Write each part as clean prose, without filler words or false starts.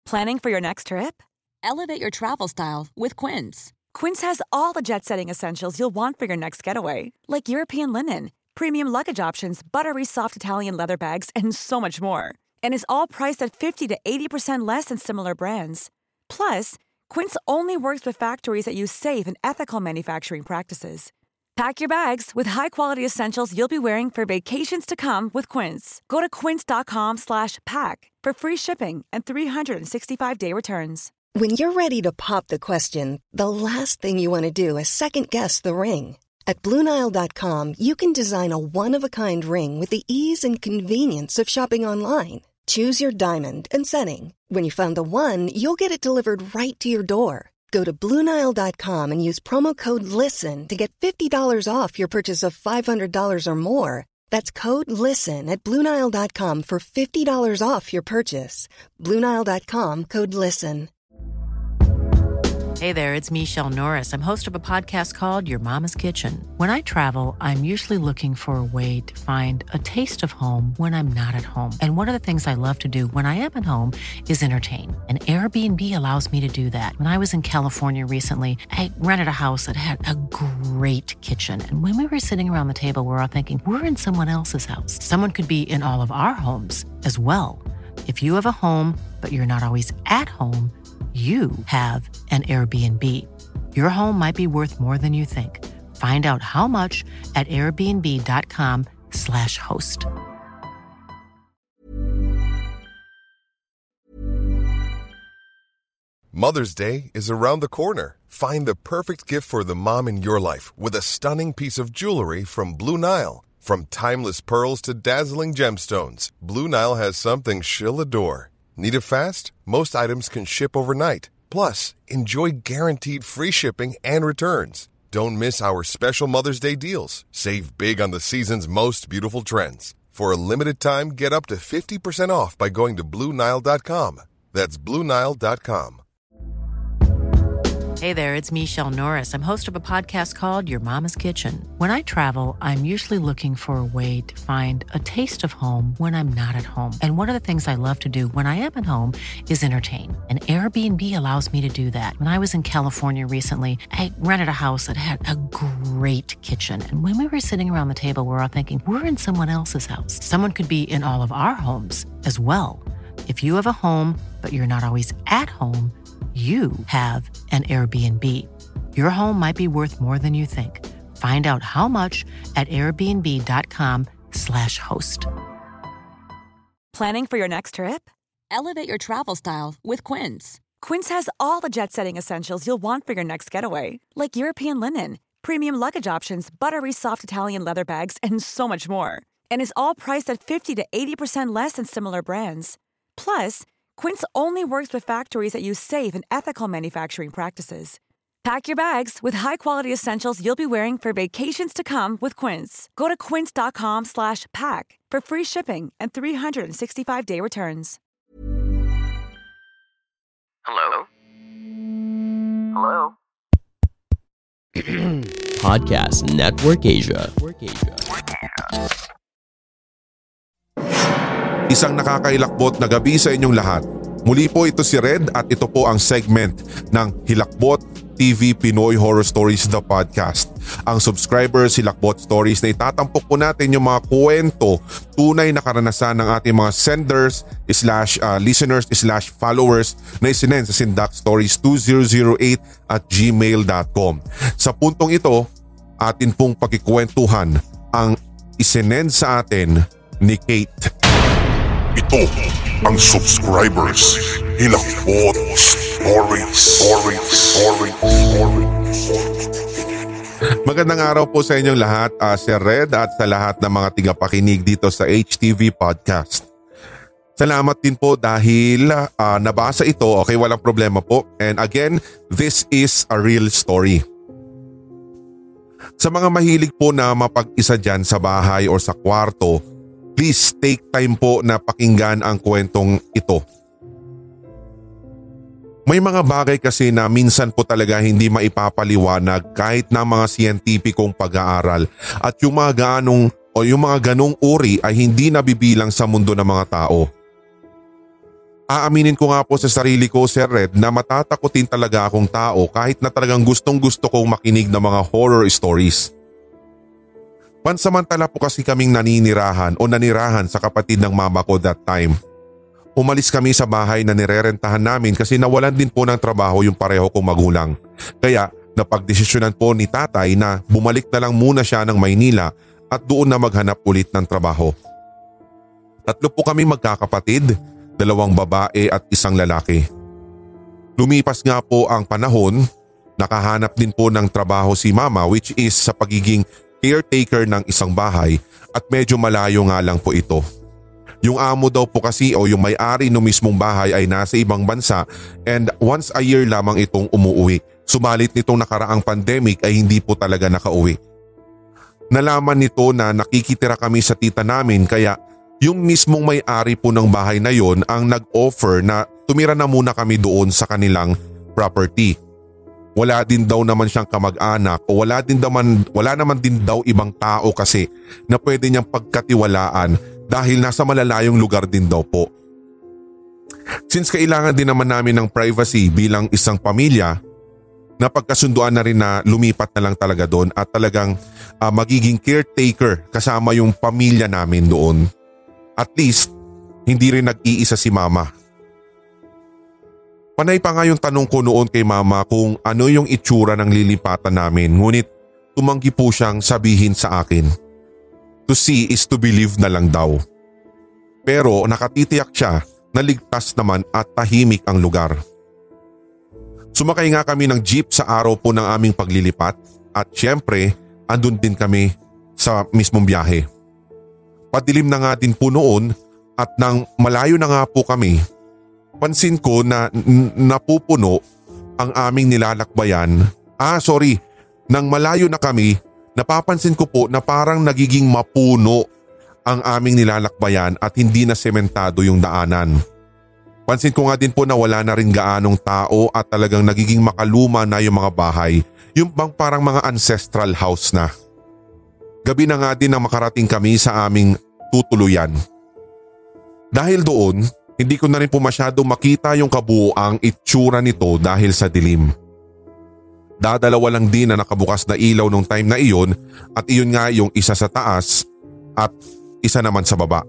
Planning for your next trip? Elevate your travel style with Quince. Quince has all the jet-setting essentials you'll want for your next getaway, like European linen, premium luggage options, buttery soft Italian leather bags, and so much more. And is all priced at 50 to 80% less than similar brands. Plus, Quince only works with factories that use safe and ethical manufacturing practices. Pack your bags with high-quality essentials you'll be wearing for vacations to come with Quince. Go to quince.com/pack for free shipping and 365-day returns. When you're ready to pop the question, the last thing you want to do is second-guess the ring. At BlueNile.com, you can design a one-of-a-kind ring with the ease and convenience of shopping online. Choose your diamond and setting. When you find the one, you'll get it delivered right to your door. Go to BlueNile.com and use promo code LISTEN to get $50 off your purchase of $500 or more. That's code LISTEN at BlueNile.com for $50 off your purchase. BlueNile.com, code LISTEN. Hey there, it's Michelle Norris. I'm host of a podcast called Your Mama's Kitchen. When I travel, I'm usually looking for a way to find a taste of home when I'm not at home. And one of the things I love to do when I am at home is entertain. And Airbnb allows me to do that. When I was in California recently, I rented a house that had a great kitchen. And when we were sitting around the table, we were all thinking, we're in someone else's house. Someone could be in all of our homes as well. If you have a home, but you're not always at home, you have an Airbnb. Your home might be worth more than you think. Find out how much at airbnb.com/host. Mother's Day is around the corner. Find the perfect gift for the mom in your life with a stunning piece of jewelry from Blue Nile. From timeless pearls to dazzling gemstones, Blue Nile has something she'll adore. Need it fast? Most items can ship overnight. Plus, enjoy guaranteed free shipping and returns. Don't miss our special Mother's Day deals. Save big on the season's most beautiful trends. For a limited time, get up to 50% off by going to BlueNile.com. That's BlueNile.com. Hey there, it's Michelle Norris. I'm host of a podcast called Your Mama's Kitchen. When I travel, I'm usually looking for a way to find a taste of home when I'm not at home. And one of the things I love to do when I am at home is entertain. And Airbnb allows me to do that. When I was in California recently, I rented a house that had a great kitchen. And when we were sitting around the table, we were all thinking, we're in someone else's house. Someone could be in all of our homes as well. If you have a home, but you're not always at home, you have an Airbnb. Your home might be worth more than you think. Find out how much at airbnb.com/host. Planning for your next trip? Elevate your travel style with Quince. Quince has all the jet-setting essentials you'll want for your next getaway, like European linen, premium luggage options, buttery soft Italian leather bags, and so much more. And is all priced at 50 to 80% less than similar brands. Plus, Quince only works with factories that use safe and ethical manufacturing practices. Pack your bags with high-quality essentials you'll be wearing for vacations to come with Quince. Go to quince.com/pack for free shipping and 365-day returns. Hello? Hello? Podcast Network Asia. Isang nakakailakbot na gabi sa inyong lahat. Muli po ito si Red at ito po ang segment ng Hilakbot TV Pinoy Horror Stories The Podcast. Ang subscribers Hilakbot Stories na itatampok po natin yung mga kwento, tunay na karanasan ng ating mga senders /listeners /followers na isinend sa sindakstories2008@gmail.com. Sa puntong ito, atin pong pagkikwentuhan ang isinend sa atin ni Kate. Ito ang subscribers Hilakbot Stories. Magandang araw po sa inyong lahat, Sir Red at sa lahat ng mga tigapakinig dito sa HTV Podcast. Salamat din po dahil nabasa ito, okay, walang problema po. And again, this is a real story. Sa mga mahilig po na mapag-isa dyan sa bahay o sa kwarto, please take time po na pakinggan ang kwentong ito. May mga bagay kasi na minsan po talaga hindi maipapaliwanag kahit na mga siyentipikong pag-aaral at yung mga ganong uri ay hindi nabibilang sa mundo ng mga tao. Aaminin ko nga po sa sarili ko, Sir Red, na matatakotin talaga akong tao kahit na talagang gustong-gusto kong makinig ng mga horror stories. Pansamantala po kasi kaming nanirahan sa kapatid ng mama ko that time. Umalis kami sa bahay na nirerentahan namin kasi nawalan din po ng trabaho yung pareho kong magulang. Kaya napagdesisyonan po ni tatay na bumalik na lang muna siya ng Maynila at doon na maghanap ulit ng trabaho. 3 po kami magkakapatid, 2 babae at 1 lalaki. Lumipas nga po ang panahon, nakahanap din po ng trabaho si mama which is sa pagiging caretaker ng isang bahay at medyo malayo nga lang po ito. Yung amo daw po kasi o yung may-ari ng mismong bahay ay nasa ibang bansa and once a year lamang itong umuwi. Sumalit nitong nakaraang pandemic ay hindi po talaga nakauwi. Nalaman nito na nakikitira kami sa tita namin kaya yung mismong may-ari po ng bahay na yon ang nag-offer na tumira na muna kami doon sa kanilang property. Wala din daw naman siyang kamag-anak o wala naman din daw ibang tao kasi na pwede niyang pagkatiwalaan dahil nasa malalayong lugar din daw po. Since kailangan din naman namin ng privacy bilang isang pamilya, napagkasunduan na rin na lumipat na lang talaga doon at talagang magiging caretaker kasama yung pamilya namin doon. At least, hindi rin nag-iisa si mama. Panay pa nga yung tanong ko noon kay mama kung ano yung itsura ng lilipatan namin ngunit tumanggi po siyang sabihin sa akin. To see is to believe na lang daw. Pero nakatitiyak siya na ligtas naman at tahimik ang lugar. Sumakay nga kami ng jeep sa araw po ng aming paglilipat at syempre andun din kami sa mismong biyahe. Padilim na nga din po noon at nang malayo na nga po kami, pansin ko na napupuno ang aming nilalakbayan. Nang malayo na kami, napapansin ko po na parang nagiging mapuno ang aming nilalakbayan at hindi na sementado yung daanan. Pansin ko nga din po na wala na rin gaanong tao at talagang nagiging makaluma na yung mga bahay, yung bang parang mga ancestral house na. Gabi na nga din nang makarating kami sa aming tutuluyan. Dahil doon, hindi ko na rin po masyado makita yung kabuuang itsura nito dahil sa dilim. Dadalawa lang din na nakabukas na ilaw nung time na iyon at iyon nga yung isa sa taas at isa naman sa baba.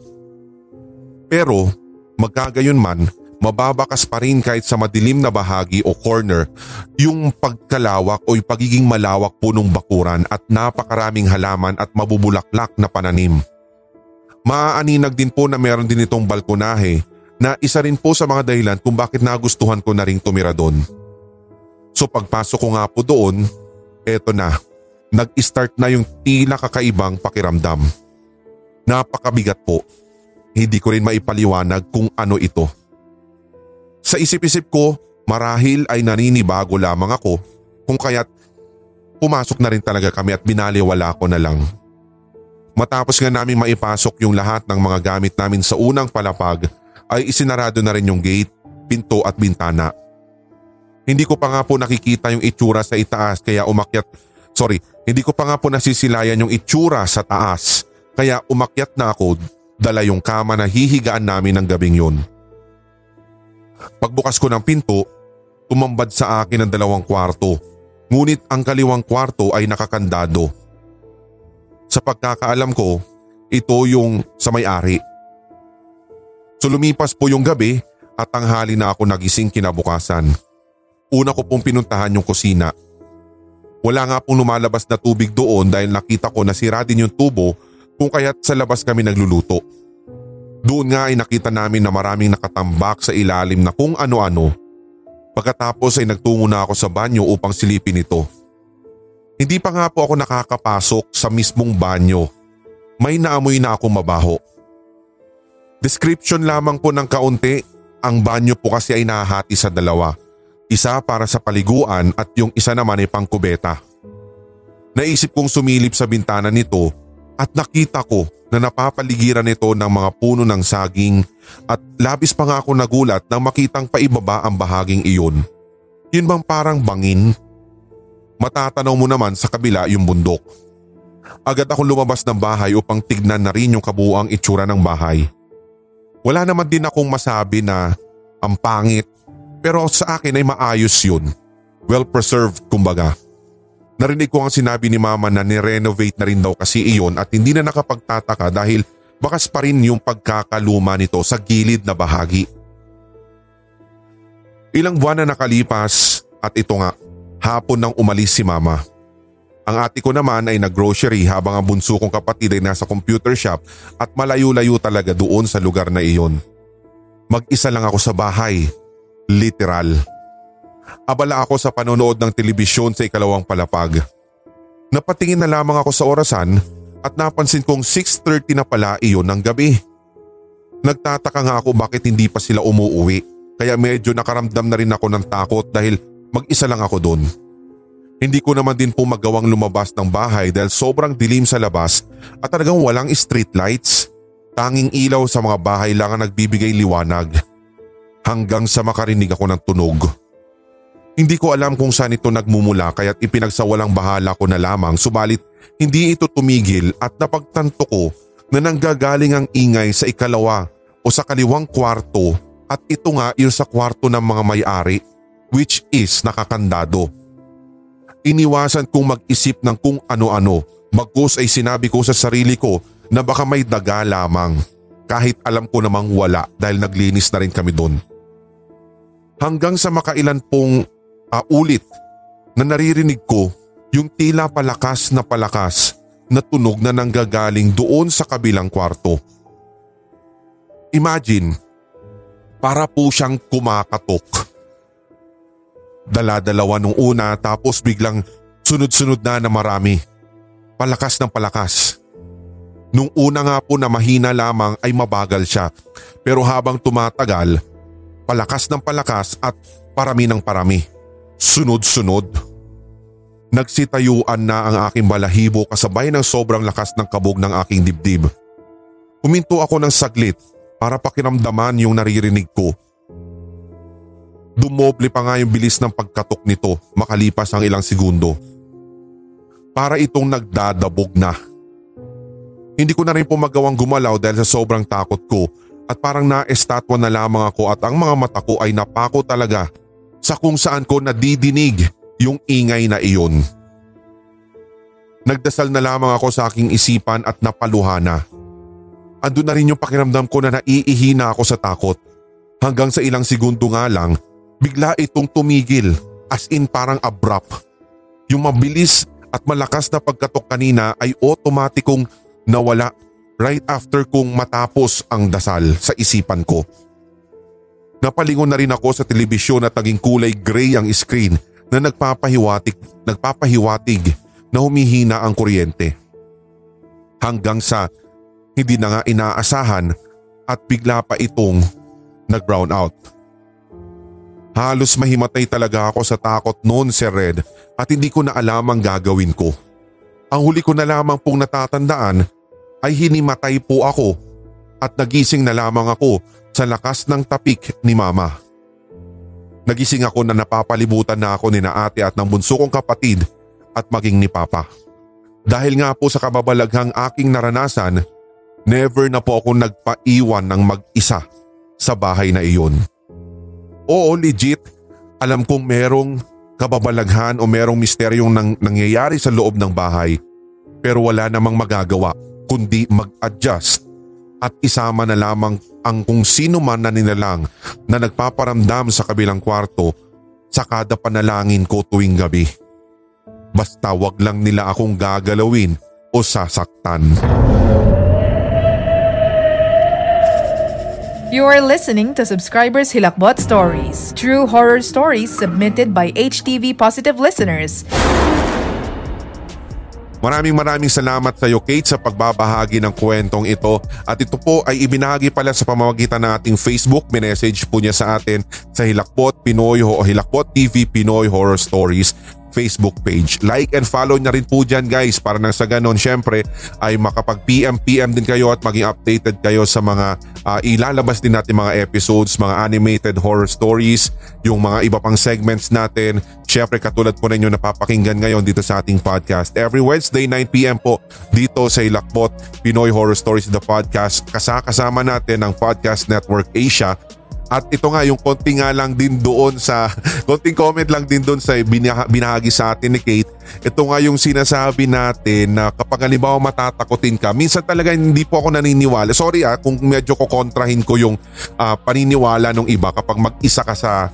Pero magkagayon man, mababakas pa rin kahit sa madilim na bahagi o corner yung pagkalawak o yung pagiging malawak po ng bakuran at napakaraming halaman at mabubulaklak na pananim. Maaaninag din po na meron din itong balkonahe na isa rin po sa mga dahilan kung bakit nagustuhan ko na rin tumira doon. So pagpasok ko nga po doon, eto na, nag-start na yung tila kakaibang pakiramdam. Napakabigat po, hindi ko rin maipaliwanag kung ano ito. Sa isip-isip ko, marahil ay naninibago lamang ako kung kaya't pumasok na rin talaga kami at binaliwala ko na lang. Matapos nga namin maipasok yung lahat ng mga gamit namin sa unang palapag ay isinarado na rin yung gate, pinto at bintana. Hindi ko pa nga po nakikita yung itsura sa itaas kaya hindi ko pa nga po nasisilayan yung itsura sa taas kaya umakyat na ako, dala yung kama na hihigaan namin ng gabing yun. Pagbukas ko ng pinto, tumambad sa akin ang 2 kwarto, ngunit ang kaliwang kwarto ay nakakandado. Sa pagkakaalam ko, ito yung sa may-ari. So lumipas po yung gabi at tanghali na ako nagising kinabukasan. Una ko pong pinuntahan yung kusina. Wala nga pong lumalabas na tubig doon dahil nakita ko na sira din yung tubo kung kaya't sa labas kami nagluluto. Doon nga ay nakita namin na maraming nakatambak sa ilalim na kung ano-ano. Pagkatapos ay nagtungo na ako sa banyo upang silipin ito. Hindi pa nga po ako nakakapasok sa mismong banyo. May naamoy na akong mabaho. Description lamang po ng kaunti, ang banyo po kasi ay nahahati sa 2. Isa para sa paliguan at yung isa naman ay pangkubeta. Naisip kong sumilip sa bintana nito at nakita ko na napapaligiran nito ng mga puno ng saging at labis pa nga ako nagulat nang makitang paibaba ang bahaging iyon. Yun bang parang bangin? Matatanaw mo naman sa kabila yung bundok. Agad akong lumabas ng bahay upang tignan na rin yung kabuuang itsura ng bahay. Wala naman din akong masabi na ang pangit. Pero sa akin ay maayos yun. Well-preserved kumbaga. Narinig ko ang sinabi ni Mama na ni-renovate na rin daw kasi iyon at hindi na nakapagtataka dahil bakas pa rin yung pagkakaluma nito sa gilid na bahagi. Ilang buwan na nakalipas at ito nga, hapon nang umalis si Mama. Ang ate ko naman ay nag-grocery habang ang bunso kong kapatid ay nasa computer shop at malayo-layo talaga doon sa lugar na iyon. Mag-isa lang ako sa bahay. Literal. Abala ako sa panonood ng telebisyon sa ikalawang palapag. Napatingin na lamang ako sa orasan at napansin kong 6:30 na pala iyon ng gabi. Nagtataka nga ako bakit hindi pa sila umuuwi kaya medyo nakaramdam na rin ako ng takot dahil mag-isa lang ako doon. Hindi ko naman din po magawang lumabas ng bahay dahil sobrang dilim sa labas at talagang walang street lights. Tanging ilaw sa mga bahay lang ang nagbibigay liwanag. Hanggang sa makarinig ako ng tunog. Hindi ko alam kung saan ito nagmumula kaya't ipinagsawalang bahala ko na lamang subalit hindi ito tumigil at napagtanto ko na nanggagaling ang ingay sa ikalawa o sa kaliwang kwarto at ito nga yung sa kwarto ng mga may-ari which is nakakandado. Iniwasan kong mag-isip ng kung ano-ano bagkus ay sinabi ko sa sarili ko na baka may daga lamang kahit alam ko namang wala dahil naglinis na rin kami doon. Hanggang sa makailan pong ulit na naririnig ko yung tila palakas na tunog na nanggagaling doon sa kabilang kwarto. Imagine, para po siyang kumakatok. Dala-dalawa nung una tapos biglang sunod-sunod na marami. Palakas ng palakas. Nung una nga po na mahina lamang ay mabagal siya pero habang tumatagal, palakas ng palakas at parami ng parami. Sunod-sunod. Nagsitayuan na ang aking balahibo kasabay ng sobrang lakas ng kabog ng aking dibdib. Huminto ako ng saglit para pakiramdaman yung naririnig ko. Dumoble pa nga yung bilis ng pagkatok nito makalipas ang ilang segundo. Para itong nagdadabog na. Hindi ko na rin po magawang gumalaw dahil sa sobrang takot ko. At parang naestatwa na lamang ako at ang mga mata ko ay napako talaga sa kung saan ko nadidinig yung ingay na iyon. Nagdasal na lamang ako sa aking isipan at napaluhana. Andun na rin yung pakiramdam ko na naiihina ako sa takot. Hanggang sa ilang segundo nga lang, bigla itong tumigil as in parang abrupt. Yung mabilis at malakas na pagkatok kanina ay otomatikong nawala. Right after kong matapos ang dasal sa isipan ko. Napalingon na rin ako sa telebisyon at naging kulay gray ang screen na nagpapahiwatig na humihina ang kuryente. Hanggang sa hindi na nga inaasahan at bigla pa itong nag-brown out. Halos mahimatay talaga ako sa takot noon, Sir Red, at hindi ko na alam ang gagawin ko. Ang huli ko na lamang pong natatandaan ay hinimatay po ako at nagising na lamang ako sa lakas ng tapik ni Mama. Nagising ako na napapalibutan na ako ni na ate at ng bunso kong kapatid at maging ni Papa. Dahil nga po sa kababalaghang aking naranasan, never na po ako nagpaiwan ng mag-isa sa bahay na iyon. Oo, legit, alam kong merong kababalaghan o merong misteryong nangyayari sa loob ng bahay pero wala namang magagawa kundi mag-adjust at isama na lamang ang kung sino man na nilalang na nagpaparamdam sa kabilang kwarto sa kada panalangin ko tuwing gabi. Basta wag lang nila akong gagalawin o sasaktan. You are listening to Subscribers Hilakbot Stories, true horror stories submitted by HTV Positive listeners. Maraming salamat sa iyo, Kate, sa pagbabahagi ng kwentong ito. At ito po ay ibinahagi pala sa pamamagitan ng ating Facebook. Minessage po niya sa atin sa Hilakbot Pinoy o Hilakbot TV Pinoy Horror Stories Facebook page. Like and follow na rin po dyan, guys, para nang sa ganon syempre ay makapag-PM din kayo at maging updated kayo sa mga ilalabas din natin mga episodes, mga animated horror stories, yung mga iba pang segments natin. Syempre katulad po ninyo napapakinggan ngayon dito sa ating podcast. Every Wednesday 9 PM po dito sa Hilakbot Pinoy Horror Stories the Podcast. Kasama natin ang Podcast Network Asia At ito nga yung konting comment lang din doon sa binahagi sa atin ni Kate. Ito nga yung sinasabi natin na kapag halimbawa matatakotin ka, minsan talaga hindi po ako naniniwala. Sorry kung medyo kukontrahin ko yung paniniwala ng iba kapag mag-isa ka sa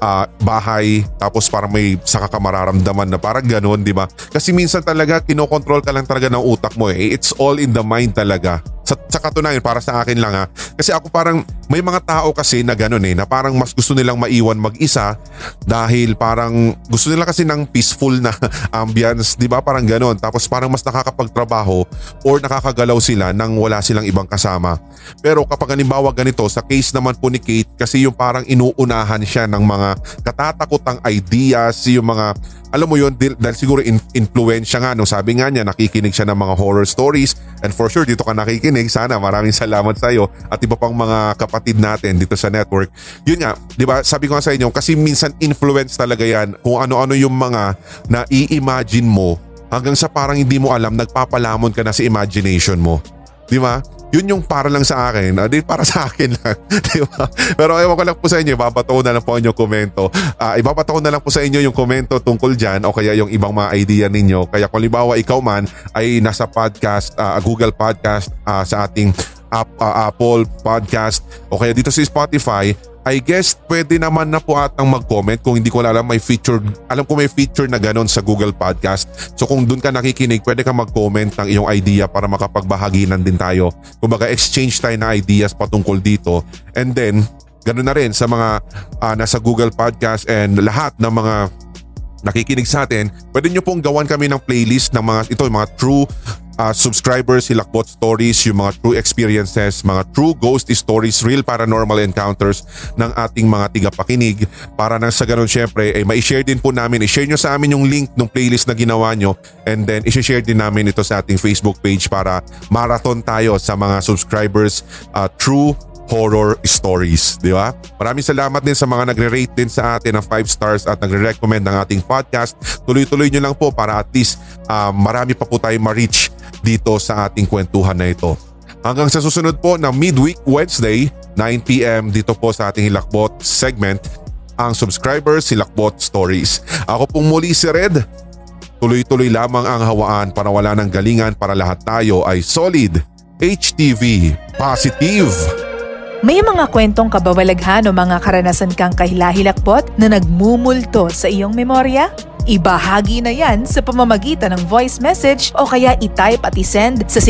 bahay tapos parang may saka ka mararamdaman na parang ganun, di ba? Kasi minsan talaga kinokontrol ka lang talaga ng utak mo eh. It's all in the mind talaga. Sa katunayan, para sa akin lang kasi ako parang may mga tao kasi na ganun na parang mas gusto nilang maiwan mag-isa dahil parang gusto nila kasi ng peaceful na ambience, di ba? Parang ganun. Tapos parang mas nakakapagtrabaho or nakakagalaw sila nang wala silang ibang kasama. Pero kapag halimbawa ganito, sa case naman po ni Kate, kasi yung parang inuunahan siya ng mga katatakotang ideas, yung mga alam mo yun, dahil siguro influensya nga, sabi nga niya nakikinig siya ng mga horror stories, and for sure dito ka nakikinig, sana maraming salamat sa iyo at iba pang mga kapatid natin dito sa network. Yun nga, di ba, sabi ko nga sa inyo, kasi minsan influence talaga yan kung ano-ano yung mga na-i-imagine mo hanggang sa parang hindi mo alam, nagpapalamon ka na sa imagination mo. Di ba? Yun yung para lang sa akin, para sa akin lang, di ba? Pero ewan ko lang po sa inyo, ibabato na lang po yung komento. Ibabato na lang po sa inyo yung komento tungkol dyan o kaya yung ibang mga idea ninyo. Kaya kung halimbawa ikaw man ay nasa podcast, Google Podcast, sa ating Apple Podcast o kaya dito sa Spotify, I guess pwede naman na po atang mag-comment kung hindi ko alam may feature. Alam ko may feature na ganon sa Google Podcast. So kung doon ka nakikinig, pwede ka mag-comment ng iyong idea para makapagbahaginan din tayo. Kumbaga exchange tayo na ideas patungkol dito. And then, ganon na rin sa mga nasa Google Podcast and lahat ng mga nakikinig sa atin, pwede nyo pong gawan kami ng playlist ng mga true subscribers, Hilakbot Stories, yung mga true experiences, mga true ghost stories, real paranormal encounters ng ating mga tigapakinig para nang sa ganun syempre ay ma-share din po namin, i-share nyo sa amin yung link ng playlist na ginawa nyo and then i-share din namin ito sa ating Facebook page para marathon tayo sa mga subscribers true horror stories, di ba? Maraming salamat din sa mga nagre-rate din sa atin ng 5 stars at nagre-recommend ng ating podcast. Tuloy-tuloy nyo lang po para at least marami pa po tayo ma-reach dito sa ating kwentuhan na ito. Hanggang sa susunod po na midweek Wednesday, 9 PM dito po sa ating Hilakbot segment, ang subscribers Hilakbot Stories. Ako pong muli si Red. Tuloy-tuloy lamang ang hawaan para wala ng galingan para lahat tayo ay solid, HTV positive. May mga kwentong kababalaghan o mga karanasan kang kahilahilakbot na nagmumulto sa iyong memorya? Ibahagi na yan sa pamamagitan ng voice message o kaya i-type at i-send sa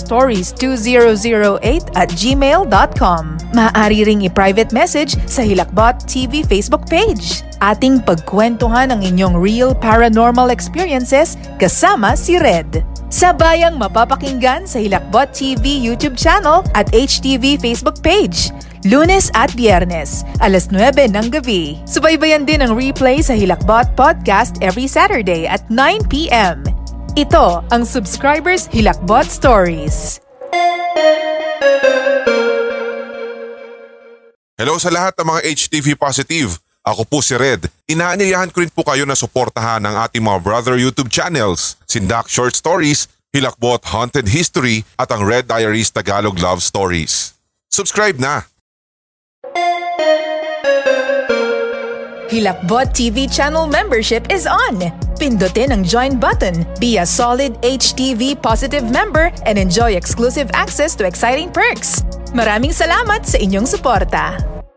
sindakstories2008@gmail.com. Maaari ring i-private message sa Hilakbot TV Facebook page. Ating pagkwentuhan ang inyong real paranormal experiences kasama si Red. Sabayang mapapakinggan sa Hilakbot TV YouTube channel at HTV Facebook page. Lunes at Biyernes, alas 9 ng gabi. Subaybayan din ang replay sa Hilakbot Podcast every Saturday at 9 PM. Ito ang Subscribers Hilakbot Stories. Hello sa lahat ng mga HTV Positive. Ako po si Red. Inaanyayahan ko rin po kayo na suportahan ang ating mga brother YouTube channels, Sindak Short Stories, Hilakbot Haunted History at ang Red Diaries Tagalog Love Stories. Subscribe na! Hilakbot TV channel membership is on! Pindutin ang join button, be a solid HTV Positive member and enjoy exclusive access to exciting perks. Maraming salamat sa inyong suporta!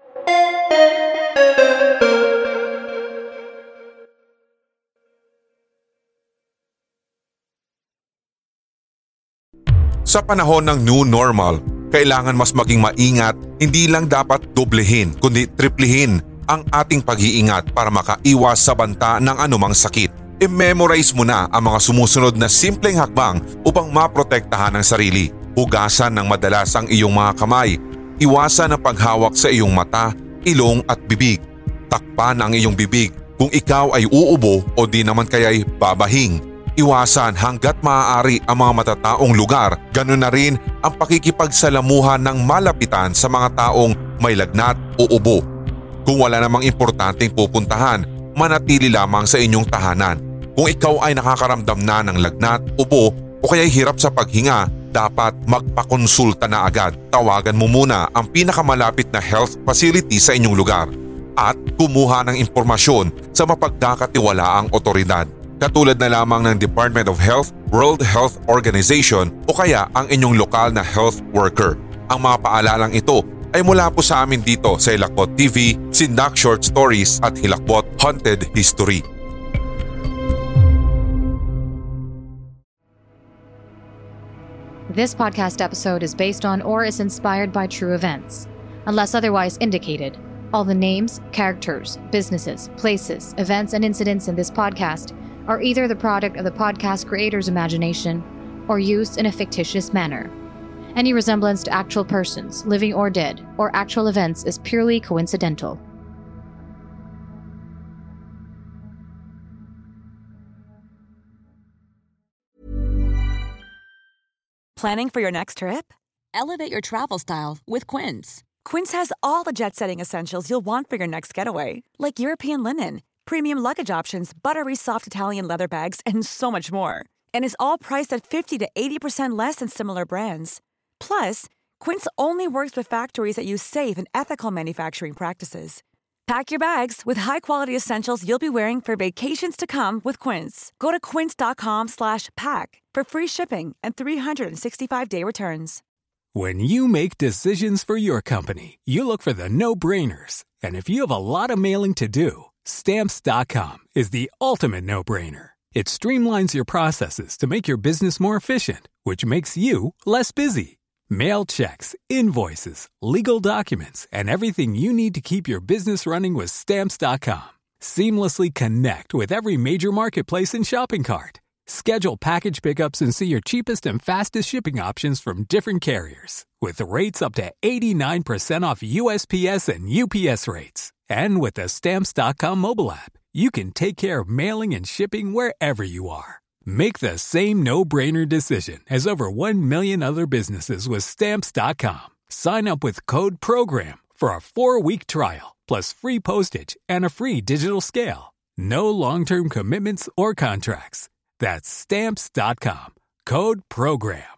Sa panahon ng new normal, kailangan mas maging maingat, hindi lang dapat doblehin kundi triplihin ang ating pag-iingat para makaiwas sa banta ng anumang sakit. I-memorize mo na ang mga sumusunod na simpleng hakbang upang maprotektahan ang sarili. Hugasan ng madalas ang iyong mga kamay. Iwasan ang paghawak sa iyong mata, ilong at bibig. Takpan ang iyong bibig kung ikaw ay uubo o di naman kaya'y babahing. Iwasan hanggat maaari ang mga matataong lugar. Ganun na rin ang pakikipagsalamuhan ng malapitan sa mga taong may lagnat o ubo. Kung wala namang importanteng pupuntahan, manatili lamang sa inyong tahanan. Kung ikaw ay nakakaramdam na ng lagnat, ubo o kaya'y hirap sa paghinga dapat magpakonsulta na agad. Tawagan mo muna ang pinakamalapit na health facility sa inyong lugar at kumuha ng impormasyon sa mapagkakatiwalaang otoridad. Katulad na lamang ng Department of Health, World Health Organization o kaya ang inyong lokal na health worker. Ang mga paalalang ito ay mula po sa amin dito sa Hilakbot TV, Sindak Short Stories at Hilakbot Haunted History. This podcast episode is based on or is inspired by true events. Unless otherwise indicated, all the names, characters, businesses, places, events, and incidents in this podcast are either the product of the podcast creator's imagination or used in a fictitious manner. Any resemblance to actual persons, living or dead, or actual events is purely coincidental. Planning for your next trip? Elevate your travel style with Quince. Quince has all the jet-setting essentials you'll want for your next getaway, like European linen, premium luggage options, buttery soft Italian leather bags, and so much more. And is all priced at 50 to 80% less than similar brands. Plus, Quince only works with factories that use safe and ethical manufacturing practices. Pack your bags with high-quality essentials you'll be wearing for vacations to come with Quince. Go to quince.com/pack for free shipping and 365-day returns. When you make decisions for your company, you look for the no-brainers. And if you have a lot of mailing to do, Stamps.com is the ultimate no-brainer. It streamlines your processes to make your business more efficient, which makes you less busy. Mail checks, invoices, legal documents, and everything you need to keep your business running with Stamps.com. Seamlessly connect with every major marketplace and shopping cart. Schedule package pickups and see your cheapest and fastest shipping options from different carriers, with rates up to 89% off USPS and UPS rates. And with the Stamps.com mobile app, you can take care of mailing and shipping wherever you are. Make the same no-brainer decision as over 1 million other businesses with Stamps.com. Sign up with code PROGRAM for a 4-week trial, plus free postage and a free digital scale. No long-term commitments or contracts. That's Stamps.com. Code PROGRAM.